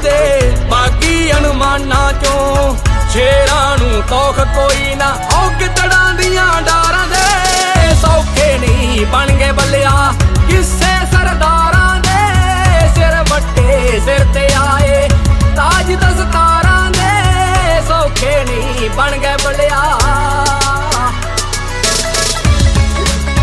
दे बाकी अणमाना चों शेरां नूं तौख कोई ना औ गिदड़ां दियां डारां दे।